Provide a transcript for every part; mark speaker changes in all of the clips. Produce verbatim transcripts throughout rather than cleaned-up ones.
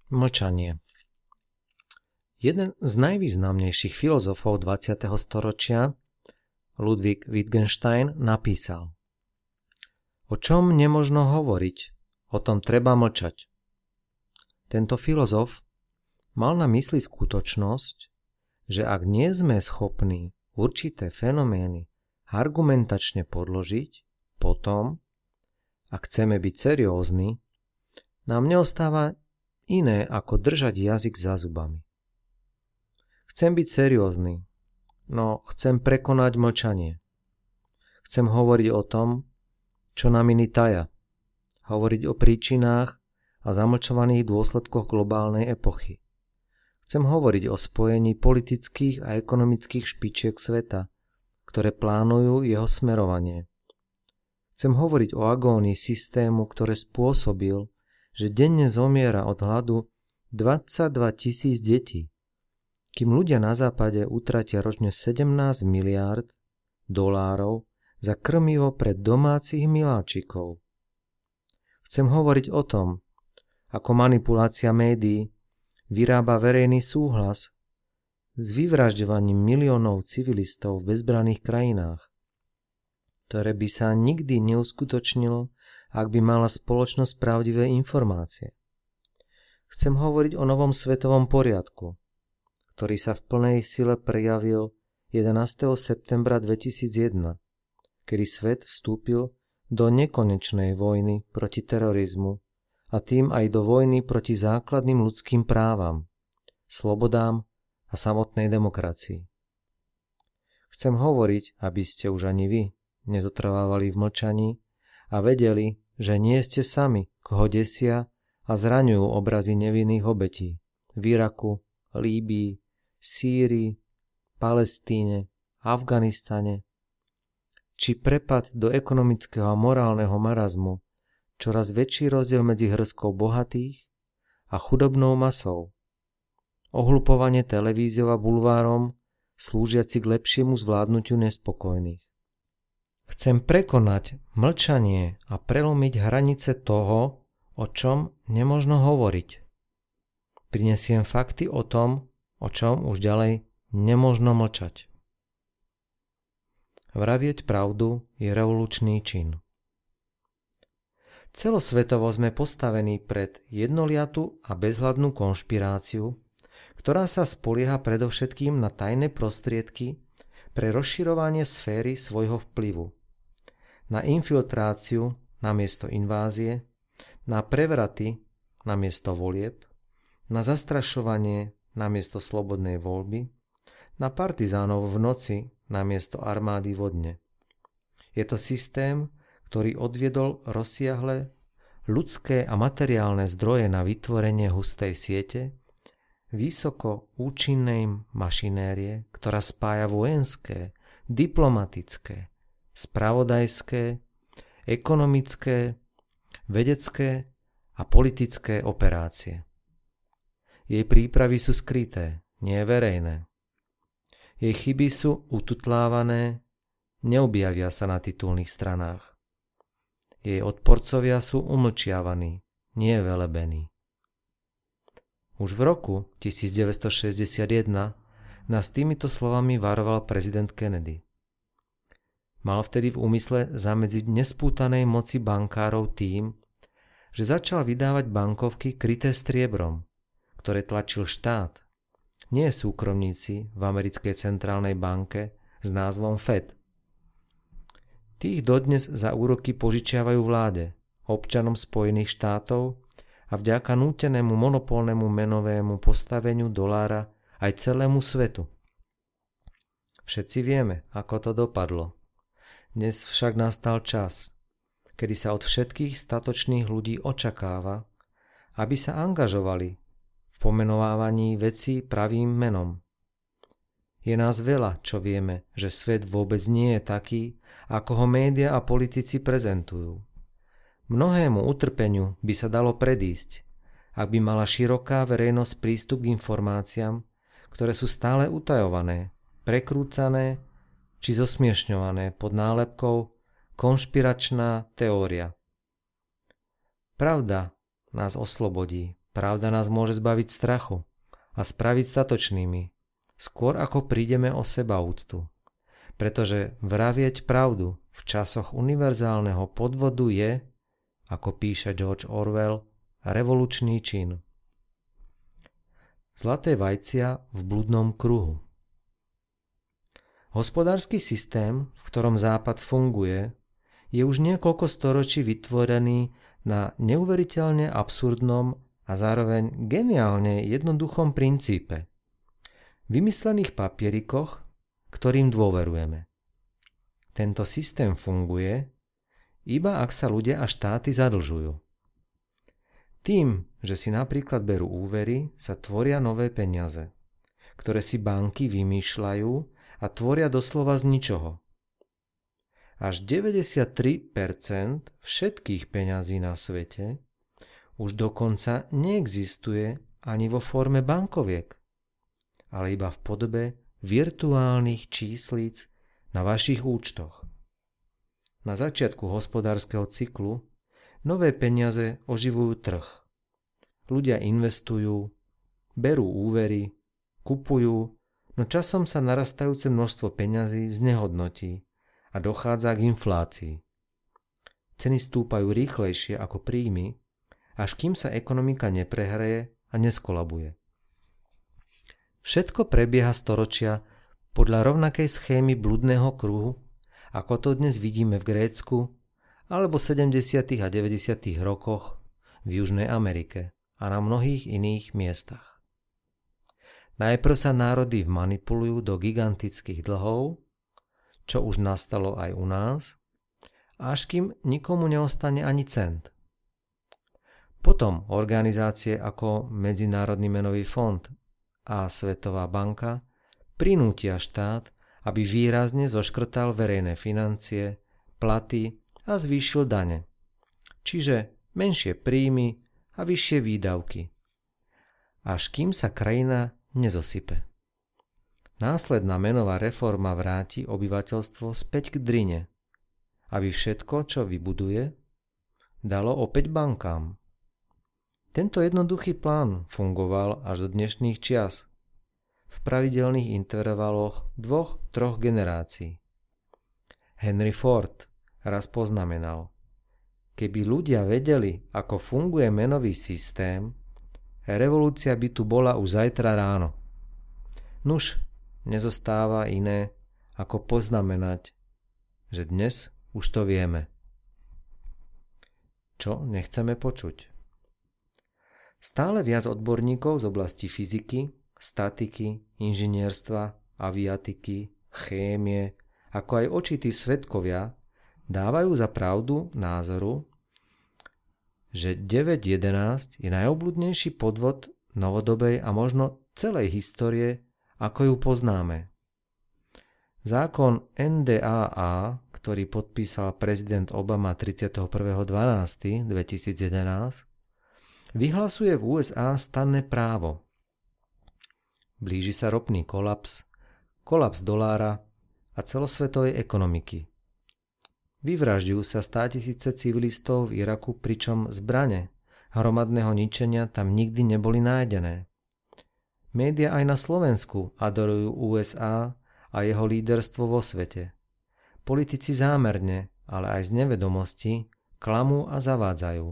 Speaker 1: Mlčanie. Jeden z najvýznamnejších filozofov dvadsiateho storočia, Ludwig Wittgenstein, napísal: O čom nemožno hovoriť, o tom treba mlčať. Tento filozof mal na mysli skutočnosť, že ak nie sme schopní určité fenomény argumentačne podložiť, potom, ak chceme byť seriózni, nám neostáva iné ako držať jazyk za zubami. Chcem byť seriózny, no chcem prekonať mlčanie. Chcem hovoriť o tom, čo nám iní taja, hovoriť o príčinách a zamlčovaných dôsledkoch globálnej epochy. Chcem hovoriť o spojení politických a ekonomických špičiek sveta, ktoré plánujú jeho smerovanie. Chcem hovoriť o agónii systému, ktoré spôsobil, že denne zomiera od hladu dvadsaťdva tisíc detí, kým ľudia na západe utratia ročne sedemnásť miliárd dolárov za krmivo pre domácich miláčikov. Chcem hovoriť o tom, ako manipulácia médií vyrába verejný súhlas s vyvražďovaním miliónov civilistov v bezbranných krajinách, ktoré by sa nikdy neuskutočnilo, ak by mala spoločnosť pravdivé informácie. Chcem hovoriť o novom svetovom poriadku, ktorý sa v plnej sile prejavil jedenásteho septembra dvetisícjeden, kedy svet vstúpil do nekonečnej vojny proti terorizmu a tým aj do vojny proti základným ľudským právam, slobodám a samotnej demokracii. Chcem hovoriť, aby ste už ani vy nezotrvávali v mlčaní a vedeli, že nie ste sami, koho desia a zraňujú obrazy nevinných obetí v Iraku, Líbii, Sýrii, Palestíne, Afganistane, či prepad do ekonomického a morálneho marazmu, čoraz väčší rozdiel medzi hrskou bohatých a chudobnou masou, ohlupovanie televíziou a bulvárom slúžiaci k lepšiemu zvládnutiu nespokojných. Chcem prekonať mlčanie a prelomiť hranice toho, o čom nemožno hovoriť. Prinesiem fakty o tom, o čom už ďalej nemožno mlčať. Vravieť pravdu je revolučný čin. Celosvetovo sme postavení pred jednoliatu a bezhľadnú konšpiráciu, ktorá sa spolieha predovšetkým na tajné prostriedky pre rozširovanie sféry svojho vplyvu, na infiltráciu namiesto invázie, na prevraty namiesto volieb, na zastrašovanie namiesto slobodnej voľby, na partizánov v noci namiesto armády vo dne. Je to systém, ktorý odviedol rozsiahle ľudské a materiálne zdroje na vytvorenie hustej siete, vysoko účinnej mašinérie, ktorá spája vojenské, diplomatické, spravodajské, ekonomické, vedecké a politické operácie. Jej prípravy sú skryté, nie verejné. Jej chyby sú ututlávané, neobjavia sa na titulných stranách. Jej odporcovia sú umlčiavaní, nie velebení. Už v roku devätnásťstošesťdesiatjeden nás týmito slovami varoval prezident Kennedy. Mal vtedy v úmysle zamedziť nespútanej moci bankárov tým, že začal vydávať bankovky kryté striebrom, ktoré tlačil štát, nie súkromníci v americkej centrálnej banke s názvom Fed. Tých dodnes za úroky požičiavajú vláde, občanom Spojených štátov a vďaka nútenému monopolnému menovému postaveniu dolára aj celému svetu. Všetci vieme, ako to dopadlo. Dnes však nastal čas, kedy sa od všetkých statočných ľudí očakáva, aby sa angažovali v pomenovávaní vecí pravým menom. Je nás veľa, čo vieme, že svet vôbec nie je taký, ako ho média a politici prezentujú. Mnohému utrpeniu by sa dalo predísť, ak by mala široká verejnosť prístup k informáciám, ktoré sú stále utajované, prekrúcané či zosmiešňované pod nálepkou konšpiračná teória. Pravda nás oslobodí Pravda nás môže zbaviť strachu a spraviť statočnými, skôr ako prídeme o sebaúctu. Pretože vravieť pravdu v časoch univerzálneho podvodu je, ako píše George Orwell, revolučný čin. Zlaté vajcia v bludnom kruhu. Hospodársky systém, v ktorom Západ funguje, je už niekoľko storočí vytvorený na neuveriteľne absurdnom a zároveň geniálne jednoduchom princípe. Vymyslených papierikoch, ktorým dôverujeme. Tento systém funguje, iba ak sa ľudia a štáty zadlžujú. Tým, že si napríklad berú úvery, sa tvoria nové peniaze, ktoré si banky vymýšľajú a tvoria doslova z ničoho. Až deväťdesiattri percent všetkých peňazí na svete už dokonca neexistuje ani vo forme bankoviek, ale iba v podobe virtuálnych číslic na vašich účtoch. Na začiatku hospodárskeho cyklu nové peniaze oživujú trh. Ľudia investujú, berú úvery, kupujú, no časom sa narastajúce množstvo peňazí znehodnotí a dochádza k inflácii. Ceny stúpajú rýchlejšie ako príjmy, až kým sa ekonomika neprehreje a neskolabuje. Všetko prebieha storočia podľa rovnakej schémy bludného kruhu, ako to dnes vidíme v Grécku alebo sedemdesiatych a deväťdesiatych rokoch v Južnej Amerike a na mnohých iných miestach. Najprv sa národy vmanipulujú do gigantických dlhov, čo už nastalo aj u nás, až kým nikomu neostane ani cent. Potom organizácie ako Medzinárodný menový fond a Svetová banka prinútia štát, aby výrazne zoškrtal verejné financie, platy a zvýšil dane, čiže menšie príjmy a vyššie výdavky, až kým sa krajina nezosype. Následná menová reforma vráti obyvateľstvo späť k drine, aby všetko, čo vybuduje, dalo opäť bankám. Tento jednoduchý plán fungoval až do dnešných čias, v pravidelných intervaloch dvoch, troch generácií. Henry Ford raz poznamenal: keby ľudia vedeli, ako funguje menový systém, revolúcia by tu bola už zajtra ráno. Nuž, nezostáva iné, ako poznamenať, že dnes už to vieme. Čo nechceme počuť? Stále viac odborníkov z oblasti fyziky, statiky, inžinierstva, aviatiky, chémie, ako aj očití svedkovia dávajú za pravdu názoru, že deväť jedenásť je najobľudnejší podvod novodobej a možno celej histórie, ako ju poznáme. Zákon en dé á á, ktorý podpísal prezident Obama tridsiateho prvého decembra dvetisícjedenásť, vyhlasuje v ú es á stanné právo. Blíži sa ropný kolaps, kolaps dolára a celosvetovej ekonomiky. Vyvražďujú sa státisíce civilistov v Iraku, pričom zbrane hromadného ničenia tam nikdy neboli nájdené. Média aj na Slovensku adorujú ú es á a jeho líderstvo vo svete. Politici zámerne, ale aj z nevedomosti, klamú a zavádzajú.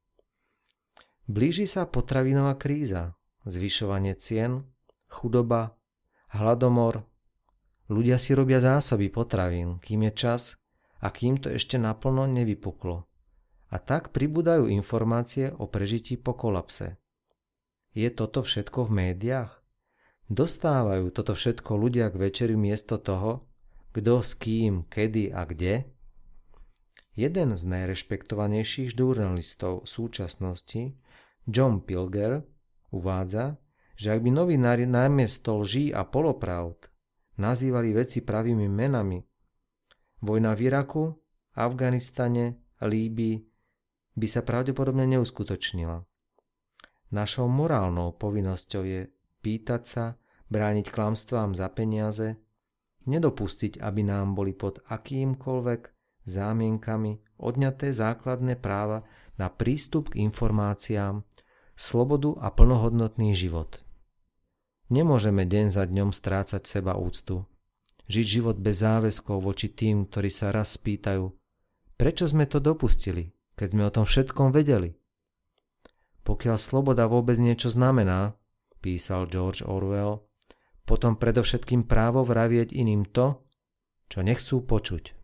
Speaker 1: Blíži sa potravinová kríza, zvyšovanie cien, chudoba, hladomor. Ľudia si robia zásoby potravín, kým je čas a kým to ešte naplno nevypuklo. A tak pribúdajú informácie o prežití po kolapse. Je toto všetko v médiách? Dostávajú toto všetko ľudia k večeri miesto toho, kto s kým, kedy a kde? Jeden z najrešpektovanejších žurnalistov súčasnosti, John Pilger, uvádza, že ak by novinári namiesto lží a polopravd nazývali veci pravými menami, vojna v Iraku, Afganistane, Líbii by sa pravdepodobne neuskutočnila. Našou morálnou povinnosťou je pýtať sa, brániť klamstvám za peniaze, nedopustiť, aby nám boli pod akýmkoľvek zámienkami odňaté základné práva na prístup k informáciám, slobodu a plnohodnotný život. Nemôžeme deň za dňom strácať seba úctu, žiť život bez záväzkov voči tým, ktorí sa raz spýtajú, prečo sme to dopustili, keď sme o tom všetkom vedeli. Pokiaľ sloboda vôbec niečo znamená, písal George Orwell, potom predovšetkým právo vravieť iným to, čo nechcú počuť.